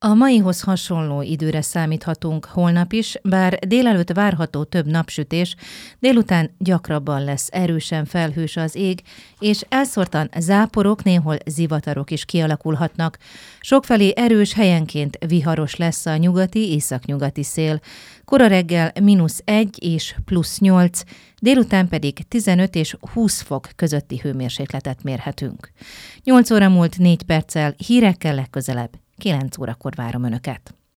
A maihoz hasonló időre számíthatunk holnap is, bár délelőtt várható több napsütés, délután gyakrabban lesz erősen felhős az ég, és elszórtan záporok, néhol zivatarok is kialakulhatnak. Sokfelé erős, helyenként viharos lesz a nyugati-északnyugati szél. Kora reggel -1 és +8, délután pedig 15 és 20 fok közötti hőmérsékletet mérhetünk. 8 óra múlt 4 perccel, hírekkel legközelebb. 9 órakor várom Önöket.